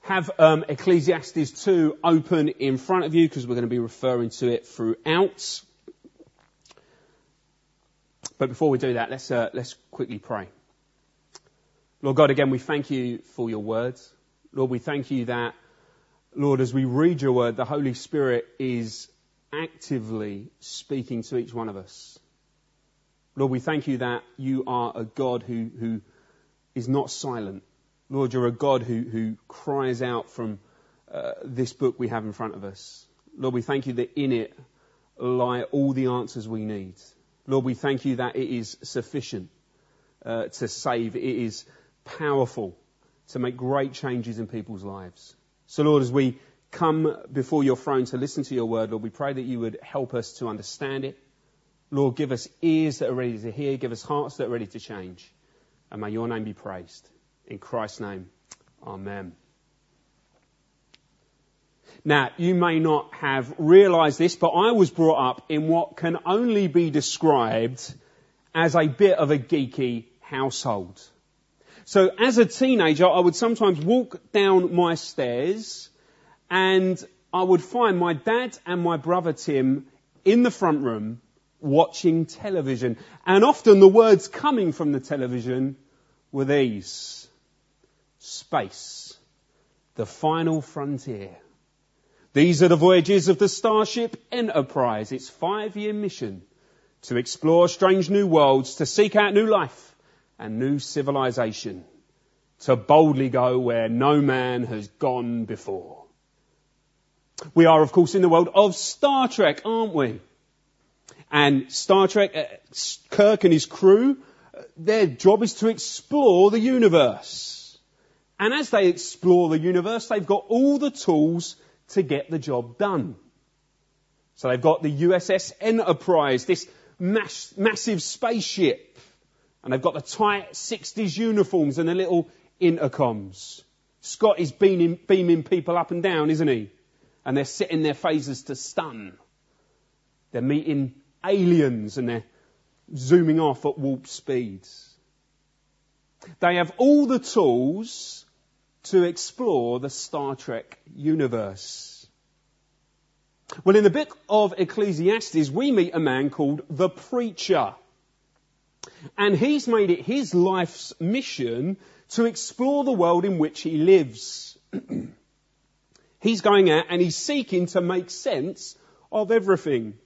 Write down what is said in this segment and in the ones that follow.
have Ecclesiastes 2 open in front of you because we're going to be referring to it throughout. But before we do that, let's quickly pray. Lord God, again, we thank you for your word. Lord, we thank you that, Lord, as we read your word, the Holy Spirit is actively speaking to each one of us. Lord, we thank you that you are a God who is not silent. Lord, you're a God who cries out from this book we have in front of us. Lord, we thank you that in it lie all the answers we need. Lord, we thank you that it is sufficient to save. It is powerful to make great changes in people's lives. So, Lord, as we come before your throne to listen to your word, Lord, we pray that you would help us to understand it. Lord, give us ears that are ready to hear. Give us hearts that are ready to change. And may your name be praised. In Christ's name, amen. Now, you may not have realised this, but I was brought up in what can only be described as a bit of a geeky household. So as a teenager, I would sometimes walk down my stairs and I would find my dad and my brother Tim in the front room watching television. And often the words coming from the television were these: space, the final frontier. These are the voyages of the Starship Enterprise, its 5-year mission to explore strange new worlds, to seek out new life and new civilization, to boldly go where no man has gone before. We are, of course, in the world of Star Trek, aren't we? And Star Trek, Kirk and his crew, their job is to explore the universe. And as they explore the universe, they've got all the tools to get the job done. So they've got the USS Enterprise, this massive spaceship. And they've got the tight 60s uniforms and the little intercoms. Scott is beaming people up and down, isn't he? And they're setting their phasers to stun. They're meeting aliens and they're zooming off at warp speeds. They have all the tools to explore the Star Trek universe. Well, in the book of Ecclesiastes, we meet a man called the Preacher. And he's made it his life's mission to explore the world in which he lives. He's going out and he's seeking to make sense of everything.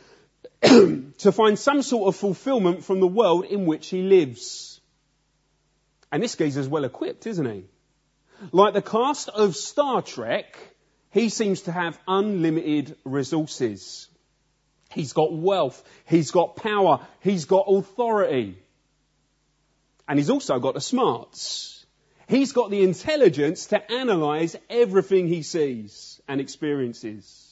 To find some sort of fulfillment from the world in which he lives. And this geezer's well equipped, isn't he? Like the cast of Star Trek, he seems to have unlimited resources. He's got wealth, he's got power, he's got authority. And he's also got the smarts. He's got the intelligence to analyse everything he sees and experiences.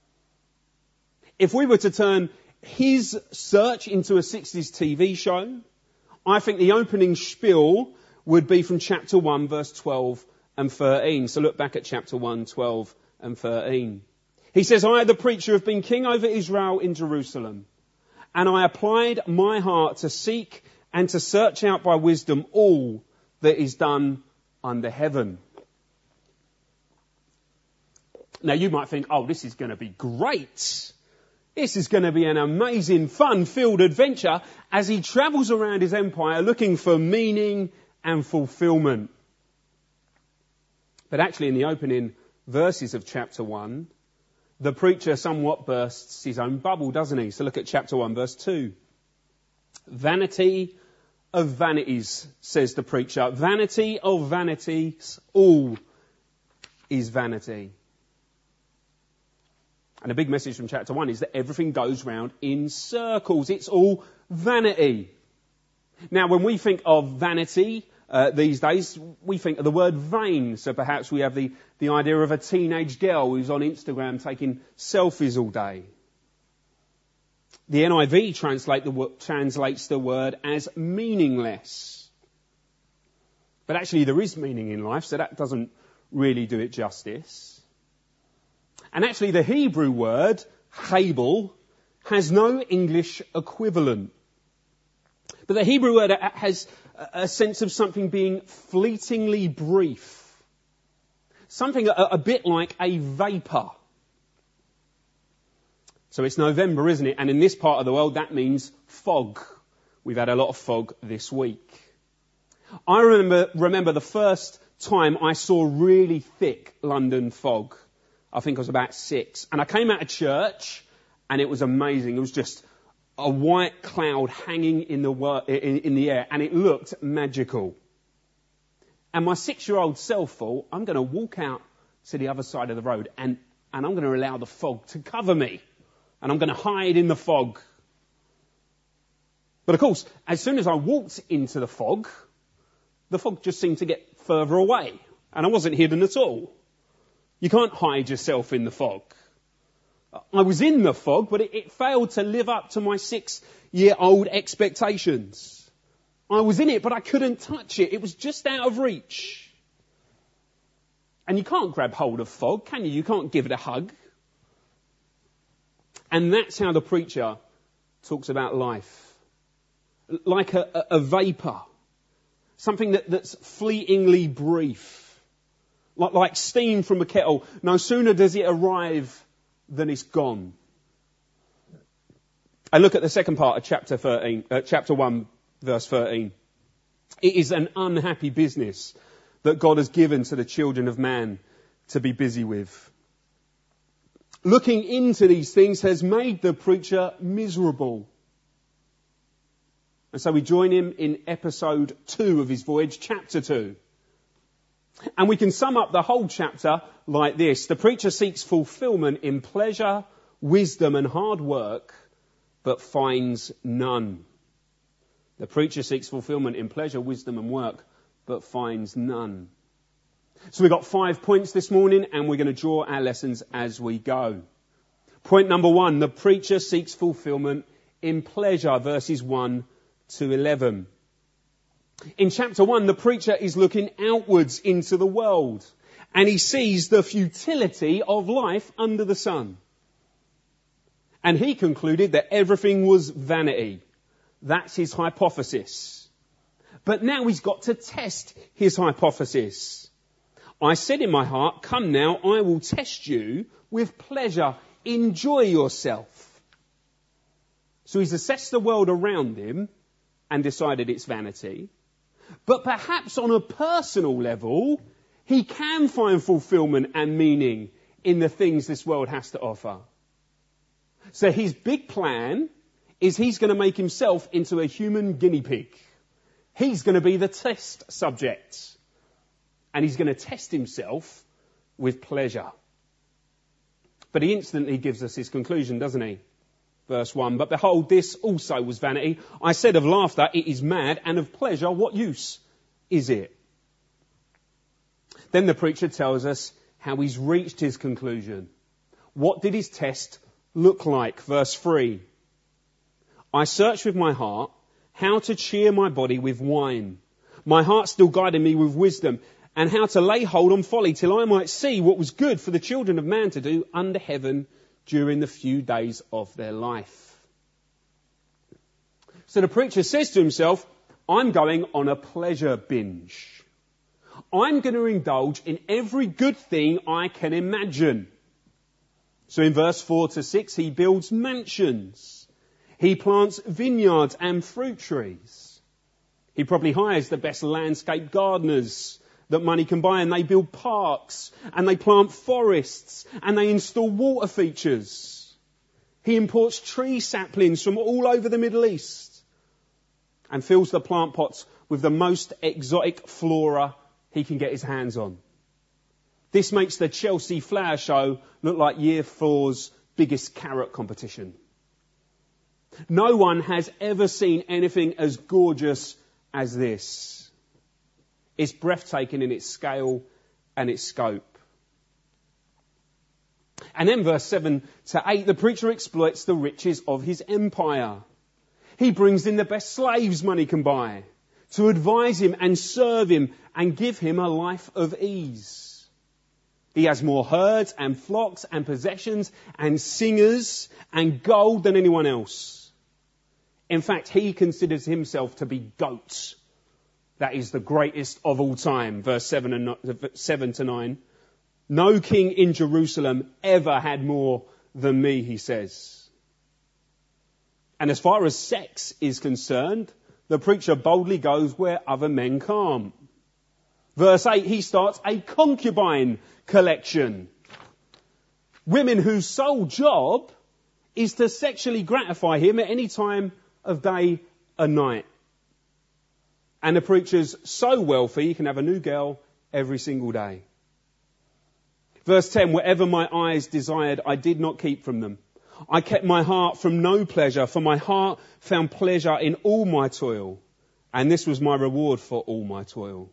If we were to turn his search into a 60s TV show, I think the opening spiel would be from chapter 1, verse 12 and 13. So look back at chapter 1, 12 and 13. He says, I, the preacher, have been king over Israel in Jerusalem, and I applied my heart to seek and to search out by wisdom all that is done under heaven. Now you might think, oh, this is going to be great. This is going to be an amazing, fun-filled adventure as he travels around his empire looking for meaning and fulfillment. But actually in the opening verses of chapter 1, the preacher somewhat bursts his own bubble, doesn't he? So look at chapter 1, verse 2. Vanity of vanities, says the preacher. Vanity of vanities, all is vanity. And the big message from chapter 1 is that everything goes round in circles. It's all vanity. Now, when we think of vanity these days, we think of the word vain. So perhaps we have the idea of a teenage girl who's on Instagram taking selfies all day. The NIV translates the word as meaningless. But actually there is meaning in life, so that doesn't really do it justice. And actually the Hebrew word, hebel, has no English equivalent. But the Hebrew word has a sense of something being fleetingly brief. something a bit like a vapour. So it's November, isn't it? And in this part of the world, that means fog. We've had a lot of fog this week. I remember the first time I saw really thick London fog. I think I was about 6. And I came out of church, and it was amazing. It was just a white cloud hanging in the air, and it looked magical. And my 6-year-old self thought, I'm going to walk out to the other side of the road, and I'm going to allow the fog to cover me. And I'm going to hide in the fog. But of course, as soon as I walked into the fog just seemed to get further away. And I wasn't hidden at all. You can't hide yourself in the fog. I was in the fog, but it failed to live up to my 6-year-old expectations. I was in it, but I couldn't touch it. It was just out of reach. And you can't grab hold of fog, can you? You can't give it a hug. And that's how the preacher talks about life. Like a vapour. Something that's fleetingly brief. Like steam from a kettle. No sooner does it arrive than it's gone. And look at the second part of chapter 1, verse 13. It is an unhappy business that God has given to the children of man to be busy with. Looking into these things has made the preacher miserable. And so we join him in episode 2 of his voyage, chapter 2. And we can sum up the whole chapter like this. The preacher seeks fulfillment in pleasure, wisdom and hard work, but finds none. The preacher seeks fulfillment in pleasure, wisdom and work, but finds none. So we've got 5 points this morning, and we're going to draw our lessons as we go. Point number 1, the preacher seeks fulfillment in pleasure, verses 1 to 11. In chapter 1, the preacher is looking outwards into the world, and he sees the futility of life under the sun. And he concluded that everything was vanity. That's his hypothesis. But now he's got to test his hypothesis. I said in my heart, come now, I will test you with pleasure. Enjoy yourself. So he's assessed the world around him and decided it's vanity. But perhaps on a personal level, he can find fulfillment and meaning in the things this world has to offer. So his big plan is he's going to make himself into a human guinea pig. He's going to be the test subject. And he's going to test himself with pleasure. But he instantly gives us his conclusion, doesn't he? Verse 1, but behold, this also was vanity. I said of laughter, it is mad, and of pleasure, what use is it? Then the preacher tells us how he's reached his conclusion. What did his test look like? Verse 3, I searched with my heart how to cheer my body with wine. My heart still guided me with wisdom, and how to lay hold on folly till I might see what was good for the children of man to do under heaven during the few days of their life. So the preacher says to himself, I'm going on a pleasure binge. I'm going to indulge in every good thing I can imagine. So in verse 4 to 6, he builds mansions. He plants vineyards and fruit trees. He probably hires the best landscape gardeners that money can buy, and they build parks, and they plant forests, and they install water features. He imports tree saplings from all over the Middle East and fills the plant pots with the most exotic flora he can get his hands on. This makes the Chelsea Flower Show look like Year 4's biggest carrot competition. No one has ever seen anything as gorgeous as this. It's breathtaking in its scale and its scope. And then verse 7 to 8, the preacher exploits the riches of his empire. He brings in the best slaves money can buy to advise him and serve him and give him a life of ease. He has more herds and flocks and possessions and singers and gold than anyone else. In fact, he considers himself to be goat. That is the greatest of all time, verse 7 to 9. No king in Jerusalem ever had more than me, he says. And as far as sex is concerned, the preacher boldly goes where other men can't. Verse 8, he starts a concubine collection. Women whose sole job is to sexually gratify him at any time of day or night. And the preacher's so wealthy, he can have a new girl every single day. Verse 10, whatever my eyes desired, I did not keep from them. I kept my heart from no pleasure, for my heart found pleasure in all my toil. And this was my reward for all my toil.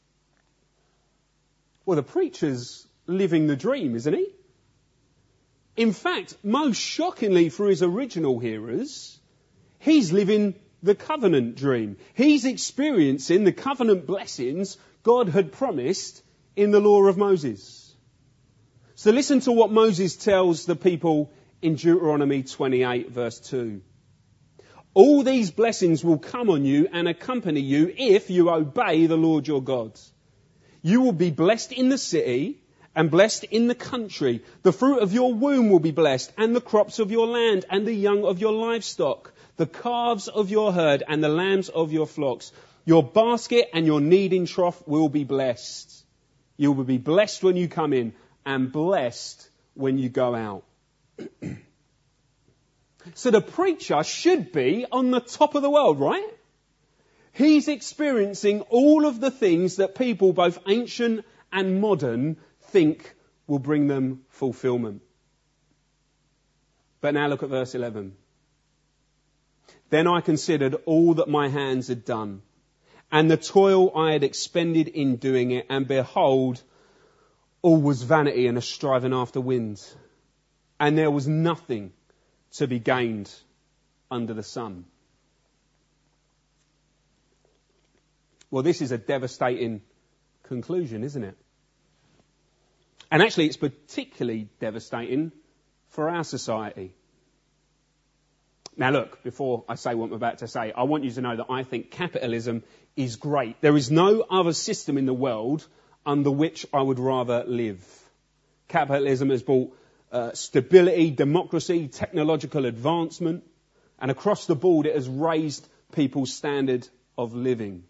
Well, the preacher's living the dream, isn't he? In fact, most shockingly for his original hearers, he's living the covenant dream. He's experiencing the covenant blessings God had promised in the law of Moses. So listen to what Moses tells the people in Deuteronomy 28 verse 2. All these blessings will come on you and accompany you if you obey the Lord your God. You will be blessed in the city and blessed in the country. The fruit of your womb will be blessed, and the crops of your land, and the young of your livestock, the calves of your herd, and the lambs of your flocks. Your basket and your kneading trough will be blessed. You will be blessed when you come in, and blessed when you go out. So the preacher should be on the top of the world, right? He's experiencing all of the things that people, both ancient and modern, think will bring them fulfillment. But now look at verse 11. Then I considered all that my hands had done, and the toil I had expended in doing it, and behold, all was vanity and a striving after wind, and there was nothing to be gained under the sun. Well, this is a devastating conclusion, isn't it? And actually, it's particularly devastating for our society. Now look, before I say what I'm about to say, I want you to know that I think capitalism is great. There is no other system in the world under which I would rather live. Capitalism has brought stability, democracy, technological advancement, and across the board it has raised people's standard of living.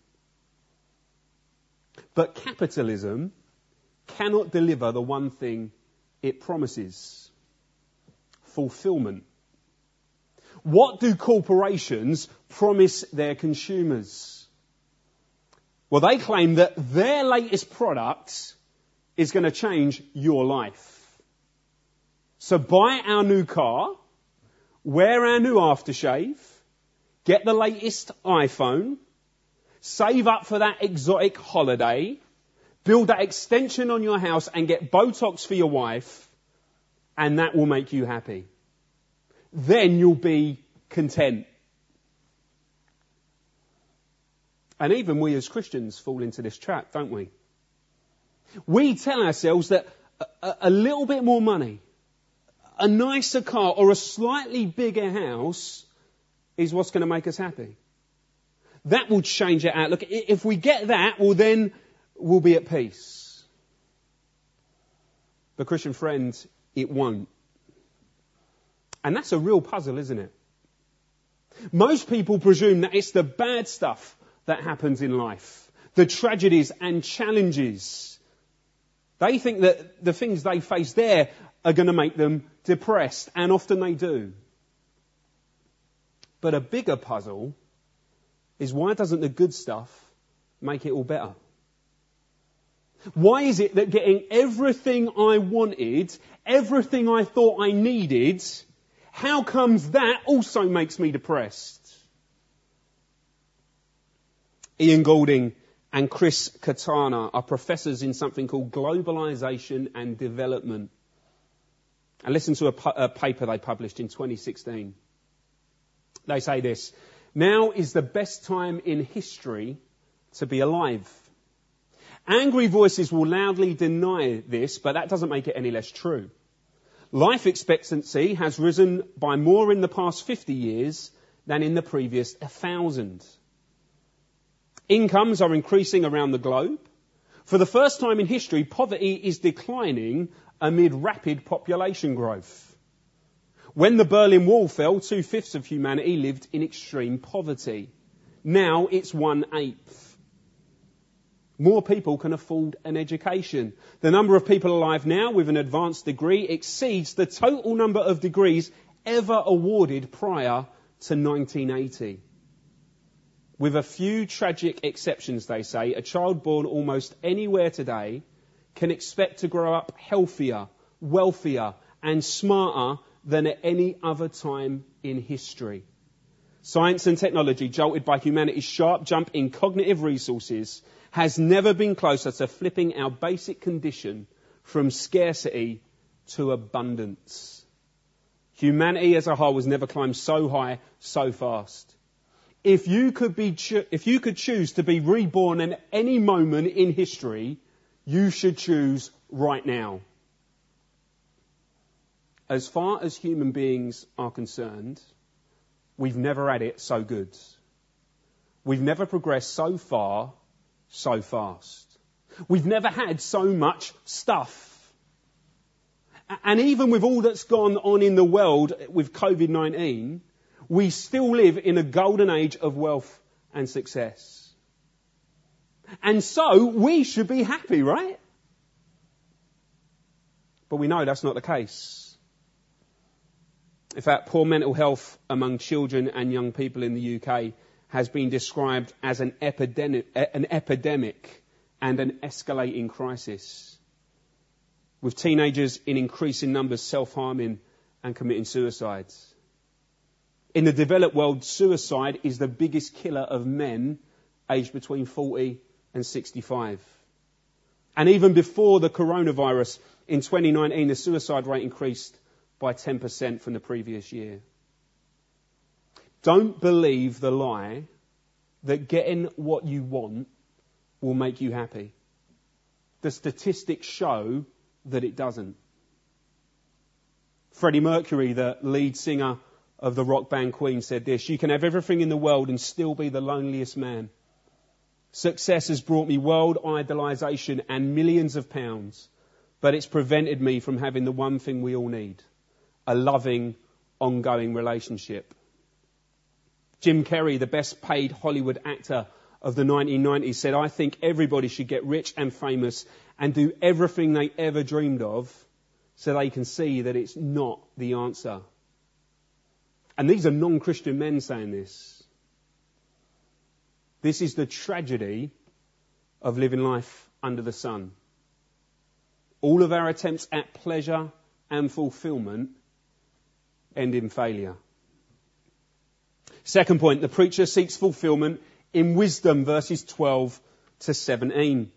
But capitalism cannot deliver the one thing it promises: fulfillment. What do corporations promise their consumers? Well, they claim that their latest product is going to change your life. So buy our new car, wear our new aftershave, get the latest iPhone, save up for that exotic holiday, build that extension on your house and get Botox for your wife, and that will make you happy. Then you'll be content. And even we as Christians fall into this trap, don't we? We tell ourselves that a little bit more money, a nicer car, or a slightly bigger house is what's going to make us happy. That will change our outlook. If we get that, well then we'll be at peace. But Christian friends, it won't. And that's a real puzzle, isn't it? Most people presume that it's the bad stuff that happens in life, the tragedies and challenges. They think that the things they face there are going to make them depressed, and often they do. But a bigger puzzle is, why doesn't the good stuff make it all better? Why is it that getting everything I wanted, everything I thought I needed, how comes that also makes me depressed? Ian Goulding and Chris Katana are professors in something called globalization and development. And listen to a paper they published in 2016. They say this: now is the best time in history to be alive. Angry voices will loudly deny this, but that doesn't make it any less true. Life expectancy has risen by more in the past 50 years than in the previous 1,000. Incomes are increasing around the globe. For the first time in history, poverty is declining amid rapid population growth. When the Berlin Wall fell, 2/5 of humanity lived in extreme poverty. Now it's 1/8. More people can afford an education. The number of people alive now with an advanced degree exceeds the total number of degrees ever awarded prior to 1980. With a few tragic exceptions, they say, a child born almost anywhere today can expect to grow up healthier, wealthier, and smarter than at any other time in history. Science and technology, jolted by humanity's sharp jump in cognitive resources, has never been closer to flipping our basic condition from scarcity to abundance. Humanity as a whole has never climbed so high, so fast. If you could choose to be reborn at any moment in history, you should choose right now. As far as human beings are concerned, we've never had it so good. We've never progressed so far, so fast. We've never had so much stuff. And even with all that's gone on in the world with COVID-19, we still live in a golden age of wealth and success. And so we should be happy, right? But we know that's not the case. In fact, poor mental health among children and young people in the UK has been described as an epidemic and an escalating crisis, with teenagers in increasing numbers self-harming and committing suicides. In the developed world, suicide is the biggest killer of men aged between 40 and 65. And even before the coronavirus, in 2019, the suicide rate increased by 10% from the previous year. Don't believe the lie that getting what you want will make you happy. The statistics show that it doesn't. Freddie Mercury, the lead singer of the rock band Queen, said this: "You can have everything in the world and still be the loneliest man. Success has brought me world idolization and millions of pounds, but it's prevented me from having the one thing we all need, a loving, ongoing relationship." Jim Carrey, the best paid Hollywood actor of the 1990s, said, "I think everybody should get rich and famous and do everything they ever dreamed of so they can see that it's not the answer." And these are non-Christian men saying this. This is the tragedy of living life under the sun. All of our attempts at pleasure and fulfillment end in failure. Second point, the preacher seeks fulfillment in wisdom, verses 12 to 17.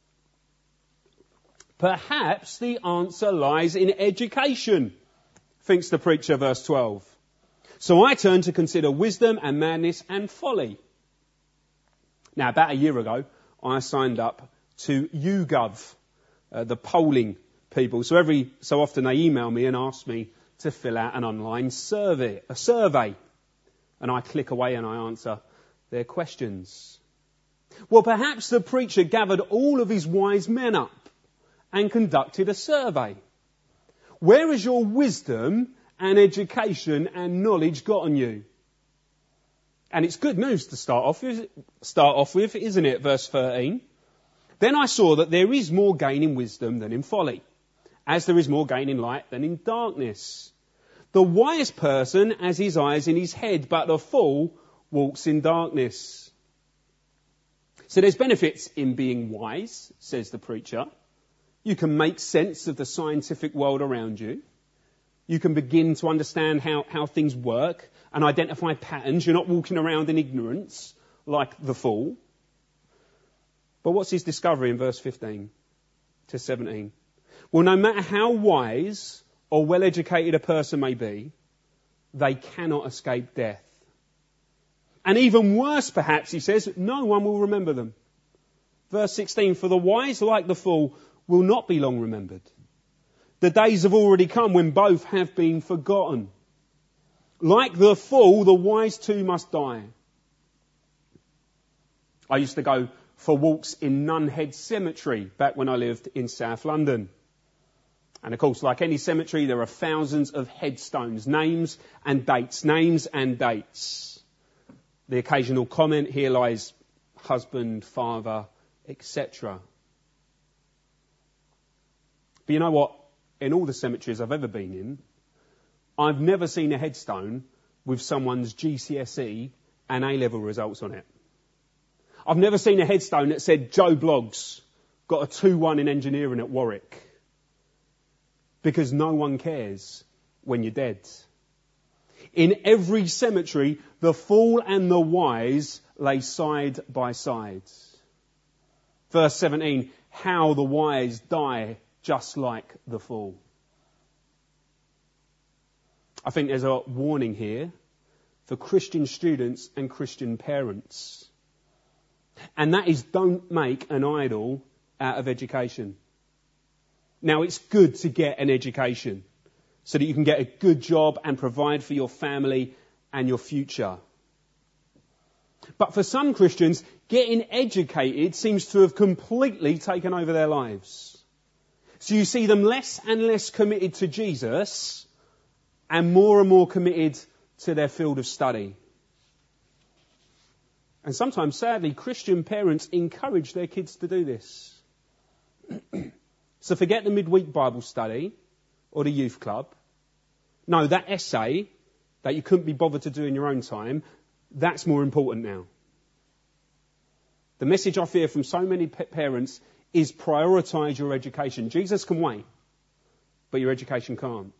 Perhaps the answer lies in education, thinks the preacher, verse 12. So I turn to consider wisdom and madness and folly. Now, about a year ago, I signed up to YouGov, the polling people. So every so often they email me and ask me to fill out an online survey. And I click away and I answer their questions. Well, perhaps the preacher gathered all of his wise men up and conducted a survey. Where has your wisdom and education and knowledge gotten you? And it's good news to start off with, isn't it? Verse 13. Then I saw that there is more gain in wisdom than in folly, as there is more gain in light than in darkness. The wise person has his eyes in his head, but the fool walks in darkness. So there's benefits in being wise, says the preacher. You can make sense of the scientific world around you. You can begin to understand how things work and identify patterns. You're not walking around in ignorance like the fool. But what's his discovery in verse 15 to 17? Well, no matter how wise or well-educated a person may be, they cannot escape death. And even worse, perhaps, he says, no one will remember them. Verse 16, for the wise, like the fool, will not be long remembered. The days have already come when both have been forgotten. Like the fool, the wise too must die. I used to go for walks in Nunhead Cemetery back when I lived in South London. And of course, like any cemetery, there are thousands of headstones, names and dates. The occasional comment, here lies husband, father, etc. But you know what? In all the cemeteries I've ever been in, I've never seen a headstone with someone's GCSE and A-level results on it. I've never seen a headstone that said Joe Bloggs got a 2-1 in engineering at Warwick. Because no one cares when you're dead. In every cemetery, the fool and the wise lay side by side. Verse 17, how the wise die just like the fool. I think there's a warning here for Christian students and Christian parents. And that is, don't make an idol out of education. Now, it's good to get an education so that you can get a good job and provide for your family and your future. But for some Christians, getting educated seems to have completely taken over their lives. So you see them less and less committed to Jesus and more committed to their field of study. And sometimes, sadly, Christian parents encourage their kids to do this. So forget the midweek Bible study or the youth club. No, that essay that you couldn't be bothered to do in your own time, that's more important now. The message I fear from so many parents is prioritise your education. Jesus can wait, but your education can't.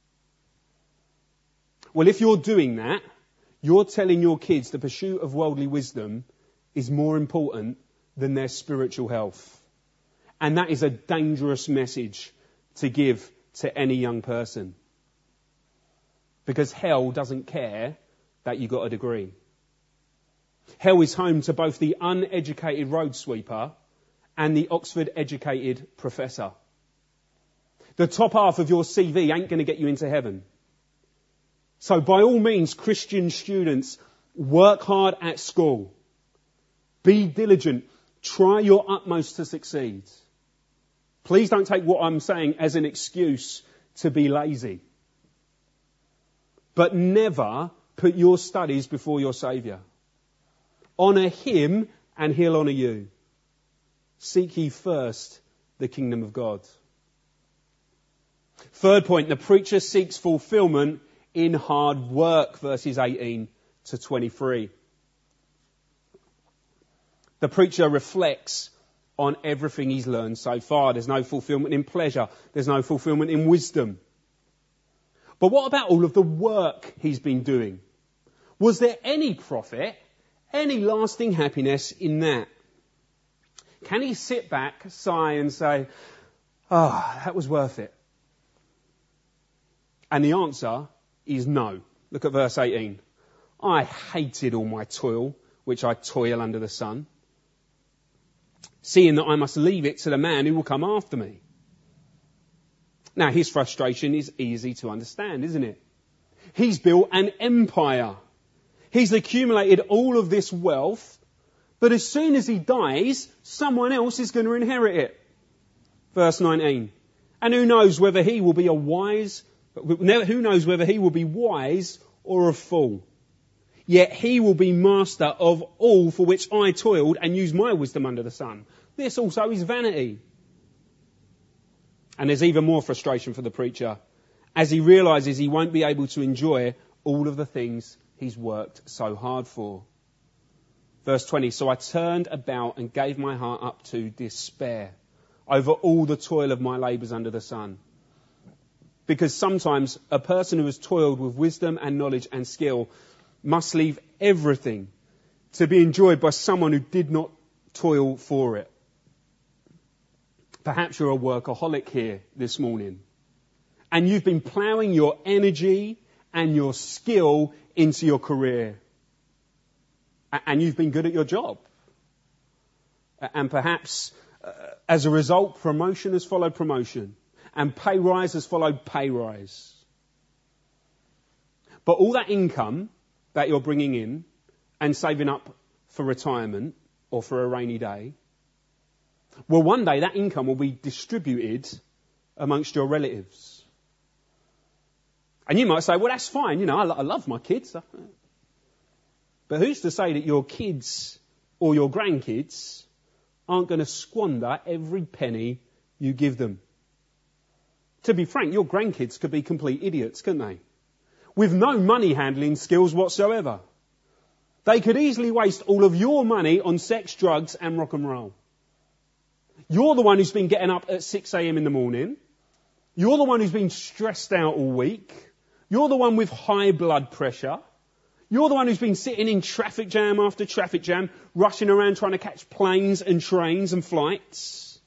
Well, if you're doing that, you're telling your kids the pursuit of worldly wisdom is more important than their spiritual health. And that is a dangerous message to give to any young person. Because hell doesn't care that you got a degree. Hell is home to both the uneducated road sweeper and the Oxford-educated professor. The top half of your CV ain't going to get you into heaven. So by all means, Christian students, work hard at school. Be diligent. Try your utmost to succeed. Please don't take what I'm saying as an excuse to be lazy. But never put your studies before your Saviour. Honour him and he'll honour you. Seek ye first the kingdom of God. Third point, the preacher seeks fulfilment in hard work, verses 18 to 23. The preacher reflects on everything he's learned so far. There's no fulfilment in pleasure. There's no fulfilment in wisdom. But what about all of the work he's been doing? Was there any profit, any lasting happiness in that? Can he sit back, sigh and say, that was worth it? And the answer is no. Look at verse 18. I hated all my toil, which I toil under the sun, seeing that I must leave it to the man who will come after me. Now, his frustration is easy to understand, isn't it? He's built an empire. He's accumulated all of this wealth, but as soon as he dies, someone else is going to inherit it. Verse 19. And who knows whether he will be wise or a fool. Yet he will be master of all for which I toiled and used my wisdom under the sun. This also is vanity. And there's even more frustration for the preacher as he realises he won't be able to enjoy all of the things he's worked so hard for. Verse 20, so I turned about and gave my heart up to despair over all the toil of my labours under the sun. Because sometimes a person who has toiled with wisdom and knowledge and skill must leave everything to be enjoyed by someone who did not toil for it. Perhaps you're a workaholic here this morning, and you've been ploughing your energy and your skill into your career, and you've been good at your job. And perhaps as a result, promotion has followed promotion, and pay rise has followed pay rise. But all that income that you're bringing in and saving up for retirement or for a rainy day. Well, one day that income will be distributed amongst your relatives. And you might say, well, that's fine. I love my kids. But who's to say that your kids or your grandkids aren't going to squander every penny you give them? To be frank, your grandkids could be complete idiots, couldn't they? With no money handling skills whatsoever. They could easily waste all of your money on sex, drugs and rock and roll. You're the one who's been getting up at 6 a.m. in the morning. You're the one who's been stressed out all week. You're the one with high blood pressure. You're the one who's been sitting in traffic jam after traffic jam, rushing around trying to catch planes and trains and flights.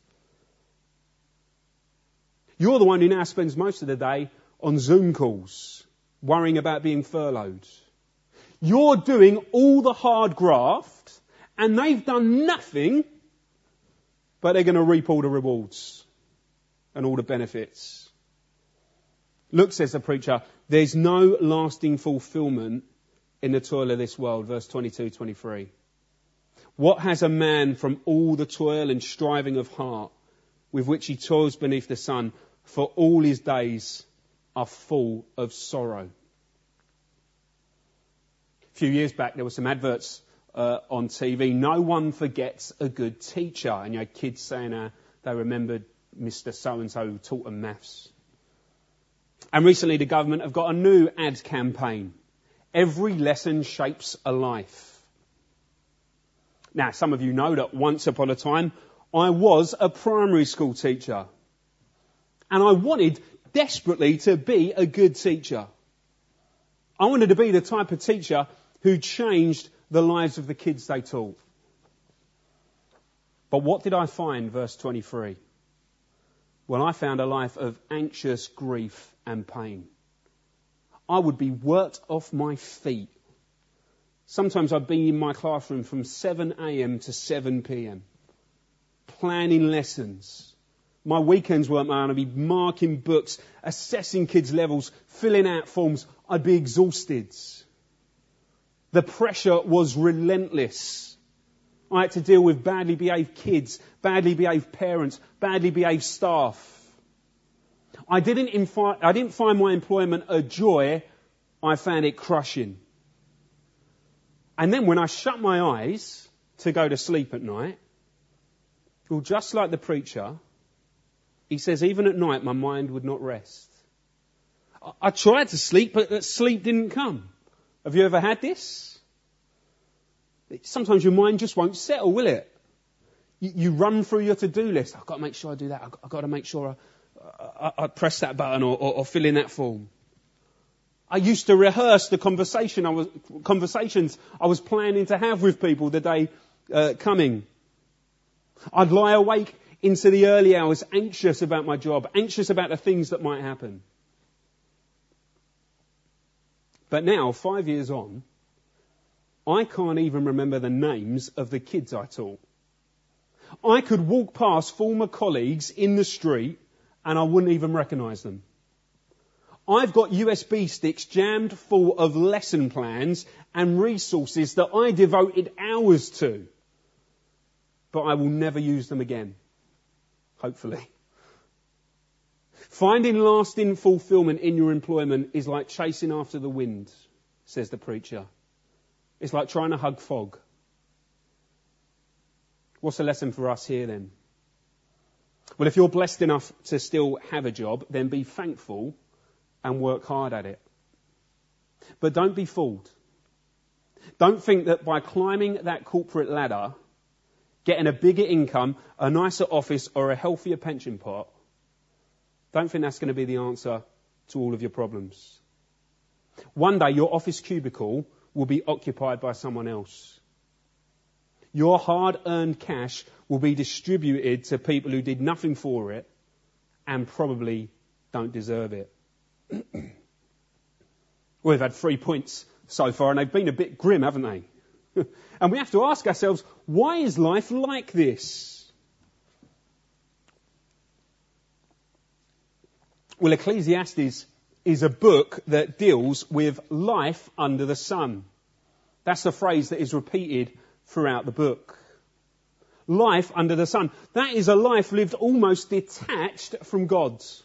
You're the one who now spends most of the day on Zoom calls, worrying about being furloughed. You're doing all the hard graft, and they've done nothing, but they're going to reap all the rewards and all the benefits. Look, says the preacher, there's no lasting fulfillment in the toil of this world, verse 22-23. What has a man from all the toil and striving of heart with which he toils beneath the sun, for all his days are full of sorrow? A few years back, there were some adverts on TV. No one forgets a good teacher. And you had kids saying they remembered Mr. So-and-so who taught them maths. And recently the government have got a new ad campaign. Every lesson shapes a life. Now, some of you know that once upon a time, I was a primary school teacher. And I wanted desperately to be a good teacher. I wanted to be the type of teacher who changed the lives of the kids they taught. But what did I find, verse 23? Well, I found a life of anxious grief and pain. I would be worked off my feet. Sometimes I'd be in my classroom from 7 a.m. to 7 p.m. planning lessons. My weekends weren't mine. I'd be marking books, assessing kids' levels, filling out forms. I'd be exhausted. The pressure was relentless. I had to deal with badly behaved kids, badly behaved parents, badly behaved staff. I didn't find my employment a joy. I found it crushing. And then when I shut my eyes to go to sleep at night, well, just like the preacher, he says, even at night, my mind would not rest. I tried to sleep, but that sleep didn't come. Have you ever had this? Sometimes your mind just won't settle, will it? You run through your to-do list. I've got to make sure I do that. I've got to make sure I press that button or fill in that form. I used to rehearse the conversations I was planning to have with people the day coming. I'd lie awake into the early hours, anxious about my job, anxious about the things that might happen. But now, 5 years on, I can't even remember the names of the kids I taught. I could walk past former colleagues in the street and I wouldn't even recognise them. I've got USB sticks jammed full of lesson plans and resources that I devoted hours to. But I will never use them again. Hopefully. Finding lasting fulfillment in your employment is like chasing after the wind, says the preacher. It's like trying to hug fog. What's the lesson for us here then? Well, if you're blessed enough to still have a job, then be thankful and work hard at it. But don't be fooled. Don't think that by climbing that corporate ladder, getting a bigger income, a nicer office or a healthier pension pot, don't think that's going to be the answer to all of your problems. One day your office cubicle will be occupied by someone else. Your hard-earned cash will be distributed to people who did nothing for it and probably don't deserve it. We've had 3 points so far and they've been a bit grim, haven't they? And we have to ask ourselves, why is life like this? Well, Ecclesiastes is a book that deals with life under the sun. That's the phrase that is repeated throughout the book. life under the sun. That is a life lived almost detached from God's.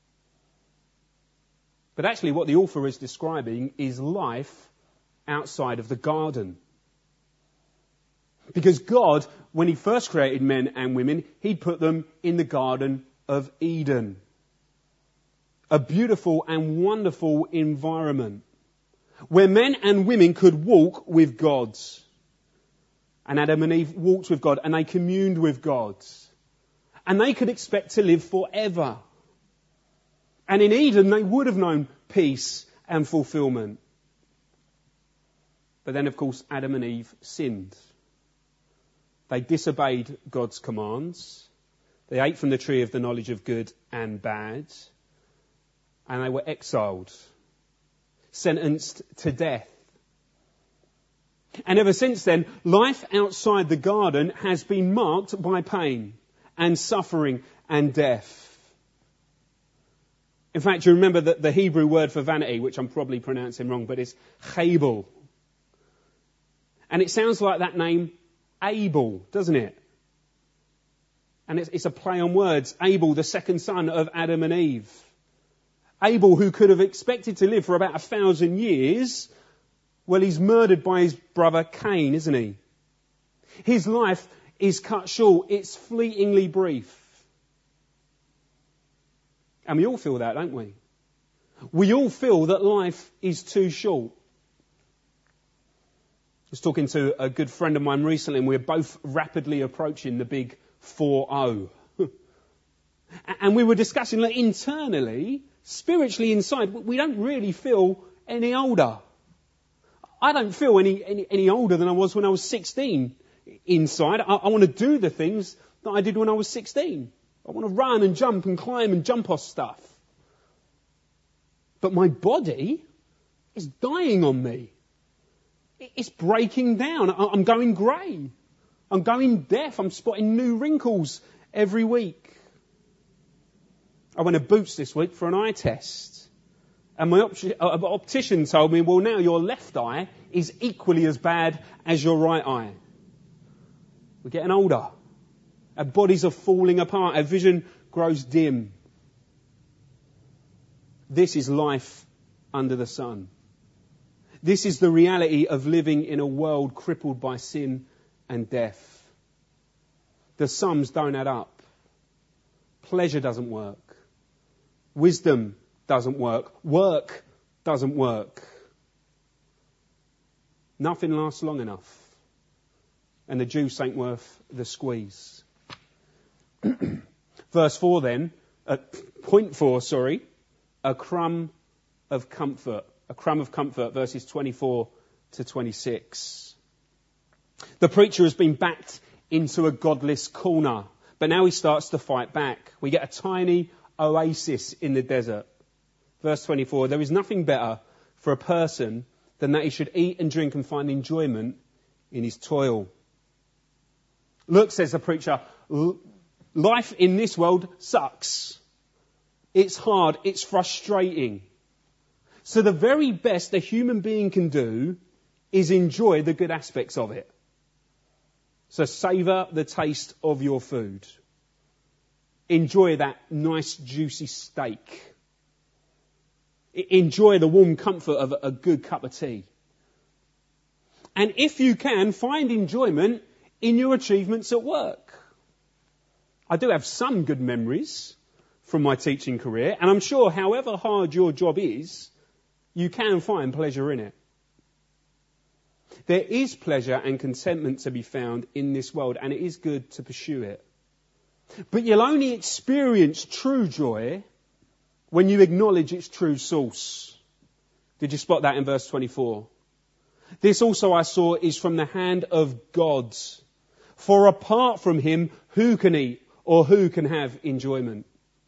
But actually what the author is describing is life outside of the garden. Because God, when he first created men and women, he'd put them in the Garden of Eden. A beautiful and wonderful environment where men and women could walk with God. And Adam and Eve walked with God and they communed with God. And they could expect to live forever. And in Eden they would have known peace and fulfillment. But then of course Adam and Eve sinned. They disobeyed God's commands. They ate from the tree of the knowledge of good and bad. And they were exiled, sentenced to death. And ever since then, life outside the garden has been marked by pain and suffering and death. In fact, you remember that the Hebrew word for vanity, which I'm probably pronouncing wrong, but it's Chabal. And it sounds like that name Abel, doesn't it? And it's a play on words. Abel, the second son of Adam and Eve. Abel, who could have expected to live for about 1,000 years, well, he's murdered by his brother Cain, isn't he? His life is cut short. It's fleetingly brief. And we all feel that, don't we? We all feel that life is too short. I was talking to a good friend of mine recently, and we're both rapidly approaching the big 4-0. And we were discussing that internally, spiritually inside, we don't really feel any older. I don't feel any older than I was when I was 16 inside. I want to do the things that I did when I was 16. I want to run and jump and climb and jump off stuff. But my body is dying on me. It's breaking down. I'm going grey. I'm going deaf. I'm spotting new wrinkles every week. I went to Boots this week for an eye test. And my optician told me, well, now your left eye is equally as bad as your right eye. We're getting older. Our bodies are falling apart. Our vision grows dim. This is life under the sun. This is the reality of living in a world crippled by sin and death. The sums don't add up. Pleasure doesn't work. Wisdom doesn't work. Work doesn't work. Nothing lasts long enough. And the juice ain't worth the squeeze. Verse 4 then, point 4, a crumb of comfort. A crumb of comfort, verses 24 to 26. The preacher has been backed into a godless corner, but now he starts to fight back. We get a tiny oasis in the desert. Verse 24, there is nothing better for a person than that he should eat and drink and find enjoyment in his toil. Look, says the preacher, life in this world sucks. It's hard, it's frustrating. So the very best a human being can do is enjoy the good aspects of it. So savour the taste of your food. Enjoy that nice juicy steak. Enjoy the warm comfort of a good cup of tea. And if you can, find enjoyment in your achievements at work. I do have some good memories from my teaching career, and I'm sure however hard your job is, you can find pleasure in it. There is pleasure and contentment to be found in this world, and it is good to pursue it. But you'll only experience true joy when you acknowledge its true source. Did you spot that in verse 24? This also I saw is from the hand of God. For apart from him, who can eat or who can have enjoyment?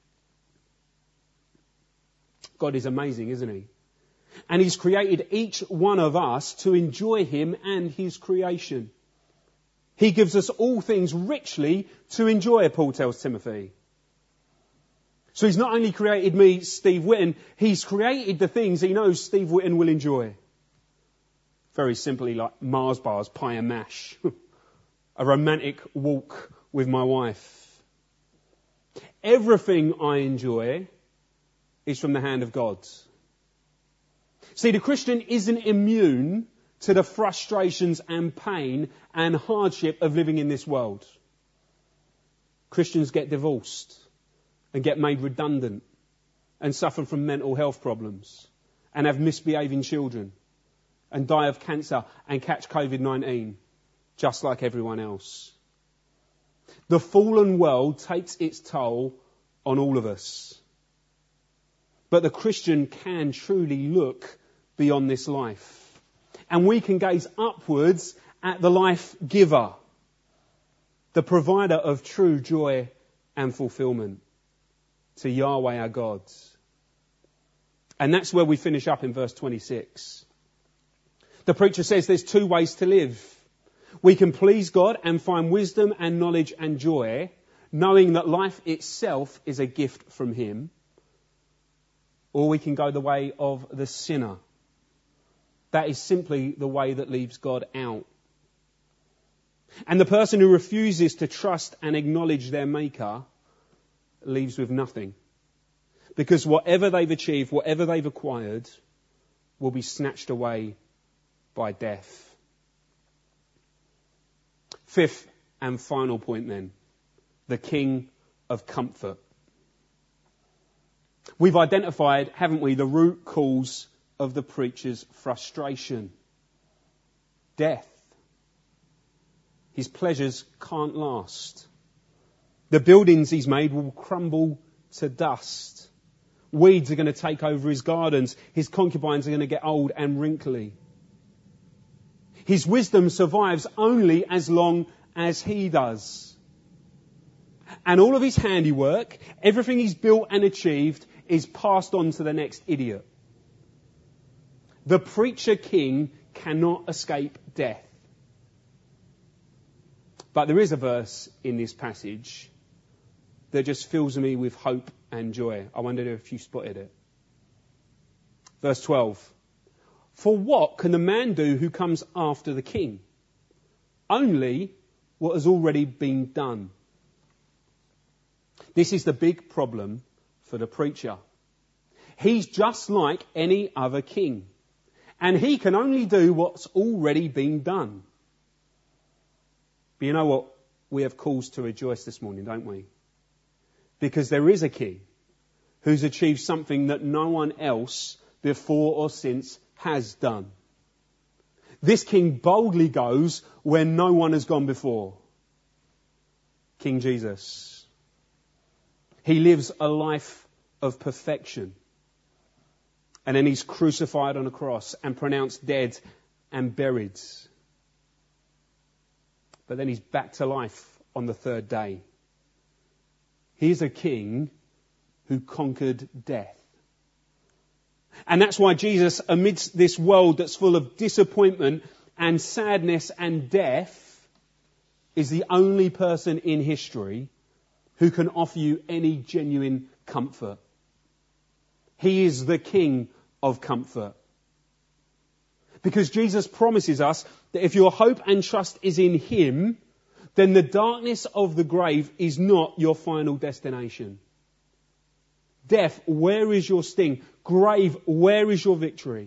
God is amazing, isn't he? And he's created each one of us to enjoy him and his creation. He gives us all things richly to enjoy, Paul tells Timothy. So he's not only created me, Steve Whitten, he's created the things he knows Steve Whitten will enjoy. Very simply like Mars bars, pie and mash. a romantic walk with my wife. Everything I enjoy is from the hand of God. See, the Christian isn't immune to the frustrations and pain and hardship of living in this world. Christians get divorced and get made redundant and suffer from mental health problems and have misbehaving children and die of cancer and catch COVID-19 just like everyone else. The fallen world takes its toll on all of us. But the Christian can truly look beyond this life. And we can gaze upwards at the life giver, the provider of true joy and fulfillment, to Yahweh our God. And that's where we finish up in verse 26. The preacher says there's two ways to live. We can please God and find wisdom and knowledge and joy, knowing that life itself is a gift from Him. Or we can go the way of the sinner. That is simply the way that leaves God out. And the person who refuses to trust and acknowledge their Maker leaves with nothing. Because whatever they've achieved, whatever they've acquired, will be snatched away by death. Fifth and final point then, the King of Comfort. We've identified, haven't we, the root cause of the preacher's frustration. Death. His pleasures can't last. The buildings he's made will crumble to dust. Weeds are going to take over his gardens. His concubines are going to get old and wrinkly. His wisdom survives only as long as he does. And all of his handiwork, everything he's built and achieved, is passed on to the next idiot. The preacher king cannot escape death. But there is a verse in this passage that just fills me with hope and joy. I wondered if you spotted it. Verse 12. For what can the man do who comes after the king? Only what has already been done. This is the big problem for the preacher. He's just like any other king. And he can only do what's already been done. But you know what? We have cause to rejoice this morning, don't we? Because there is a king who's achieved something that no one else before or since has done. This king boldly goes where no one has gone before. King Jesus. He lives a life of perfection. And then he's crucified on a cross and pronounced dead and buried. But then he's back to life on the third day. He's a king who conquered death. And that's why Jesus, amidst this world that's full of disappointment and sadness and death, is the only person in history who can offer you any genuine comfort. He is the King of comfort. Because Jesus promises us that if your hope and trust is in Him, then the darkness of the grave is not your final destination. Death, where is your sting? Grave, where is your victory?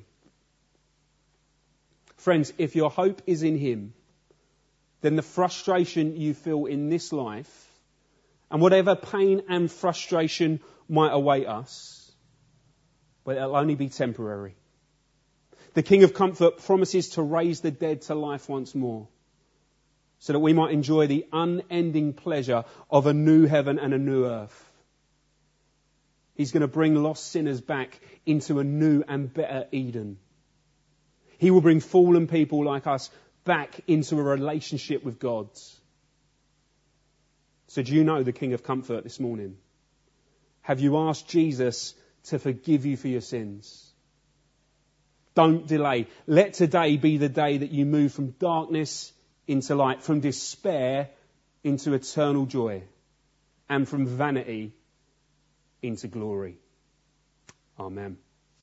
Friends, if your hope is in Him, then the frustration you feel in this life, and whatever pain and frustration might await us, but it'll only be temporary. The King of Comfort promises to raise the dead to life once more, so that we might enjoy the unending pleasure of a new heaven and a new earth. He's going to bring lost sinners back into a new and better Eden. He will bring fallen people like us back into a relationship with God. So do you know the King of Comfort this morning? Have you asked Jesus to forgive you for your sins? Don't delay. Let today be the day that you move from darkness into light, from despair into eternal joy, and from vanity into glory. Amen.